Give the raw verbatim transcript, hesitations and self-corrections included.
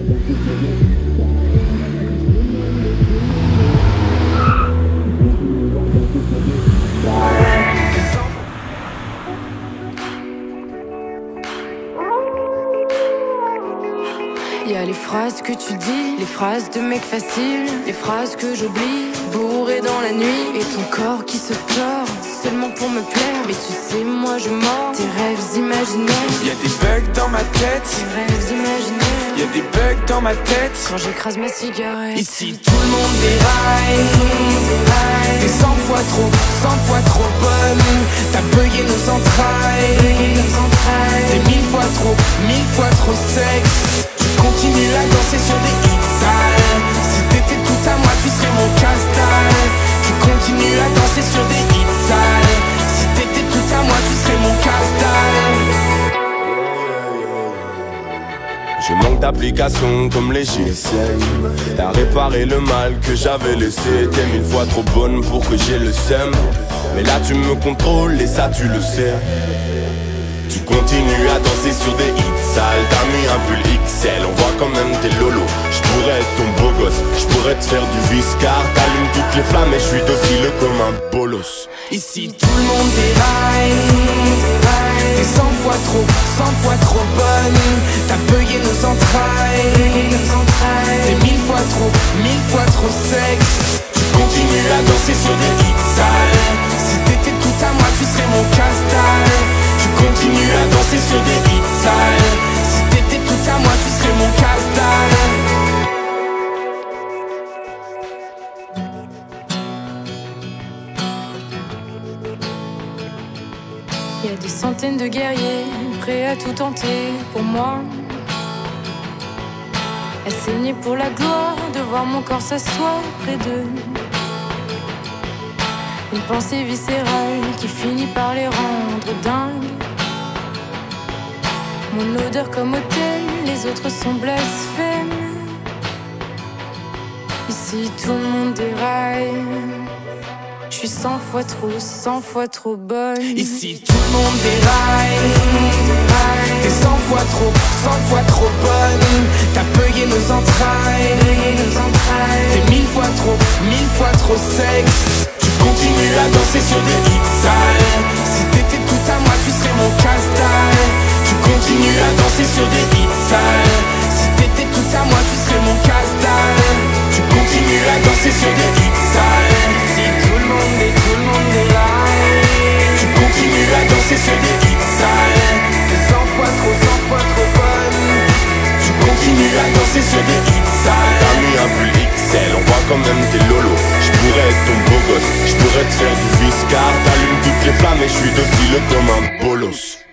Y'a les phrases que tu dis, les phrases de mec facile, les phrases que j'oublie, bourré dans la nuit. Et ton corps qui se tord, seulement pour me plaire. Mais tu sais, moi je mords tes rêves imaginaires. Y'a des bugs dans ma tête, tes rêves imaginaires. Y'a des bugs dans ma tête quand j'écrase ma cigarette. Ici tout le monde déraille, t'es cent fois trop, cent fois trop bonne. T'as bugué nos entrailles, t'es mille fois trop, mille fois trop sexe. Continue à danser sur des hits sales. Si t'étais tout à moi, tu serais mon casse-dalle. Tu continues à danser sur des hits sales. Si t'étais tout à moi, tu serais mon casse-dalle. Je manque d'application comme les G S M. T'as réparé le mal que j'avais laissé. T'es mille fois trop bonne pour que j'ai le seum. Mais là tu me contrôles et ça tu le sais. Tu continues à danser sur des hits sales. T'as mis un pull X L, on voit quand même tes lolos. J'pourrais être ton beau gosse, j'pourrais te faire du viscar. T'allumes toutes les flammes et j'suis docile comme un bolos. Ici tout le monde déraille, t'es cent fois trop, cent fois trop bonne. T'as bugué nos entrailles, t'es mille fois trop, mille fois trop sexe. Tu continues à danser sur des hits sales. Si t'étais tout à moi, tu serais mon casse-dalle. Tu continues à danser sur des hits sales. Si t'étais tout à moi, tu serais mon casse-dalle. Y'a des centaines de guerriers prêts à tout tenter pour moi. À saigner pour la gloire, de voir mon corps s'asseoir près d'eux. Une pensée viscérale qui finit par les rendre dingues. Mon odeur comme autel, les autres sont blasphèmes. Ici tout le monde déraille. Je suis cent fois trop, cent fois trop bonne. Ici tout le monde déraille, t'es cent fois trop, cent fois trop bonne. T'as bugué nos entrailles, t'es mille fois trop, mille fois trop sexe. Tu continues à danser sur des hits sales. Si t'étais tout à moi, tu serais mon casse-dalle. Tu continues à danser sur des hits sales. Si t'étais tout à moi, tu serais mon casse-dalle. Tu continues à danser sur des hits sales. Si tout le monde est, tout le monde est là. Tu continues à danser sur des hits sales. T'es cent fois trop, cent fois trop bonne. Tu continues à danser sur des hits sales. T'as mis un pull X L, on voit quand même tes lolos. J'pourrais être ton beau gosse, j'pourrais te faire du viscar. T'allumes toutes les flammes et j'suis docile comme un bolos.